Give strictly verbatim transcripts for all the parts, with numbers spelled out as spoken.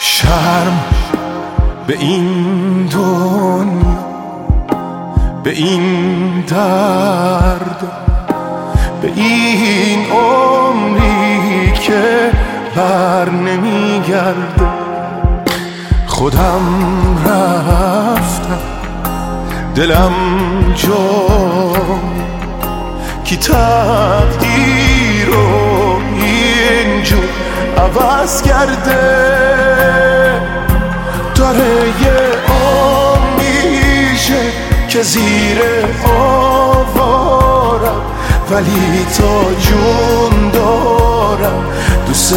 شرم به این دنیا، به این درد، به این عمری که بر نمیگرده. خودم رفتم دلم جا کی تقدیر رو اینجور عوض کرده. داره یه میشه که زیر آوارم، ولی تا جون دارم دوست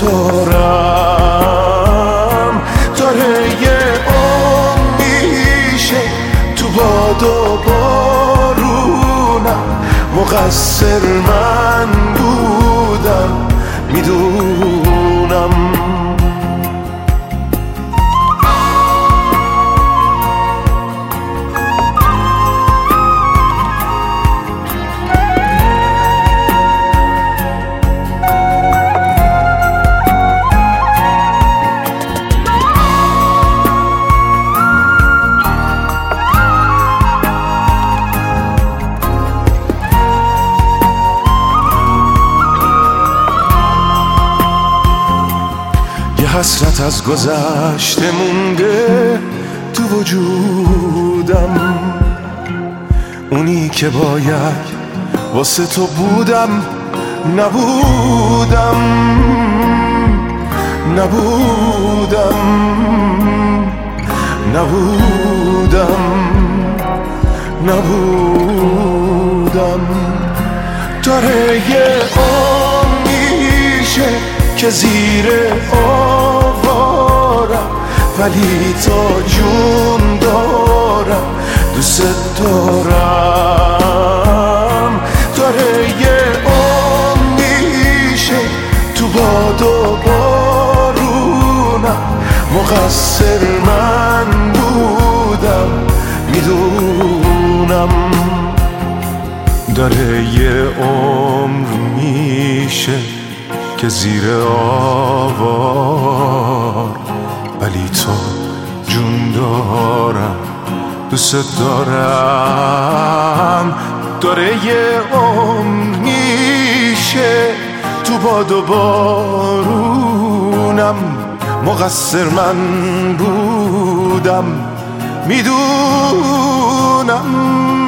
دارم. داره یه میشه تو باد و بارونم، مقصر من بودم میدونم. حسرت از گذشته مونده تو وجودم، اونی که باید واسه تو بودم نبودم نبودم نبودم نبودم. داره یه میشه که زیر آوارم، ولی تا جون دارم دوست دارم. داره یه میشه تو باد و بارونم، مقصر من بودم میدونم. داره یه عمر میشه که زیر آوار، ولی تو جون دارم دوست دارم. داره یه عمر میشه تو باد و بارونم، مقصر من بودم میدونم.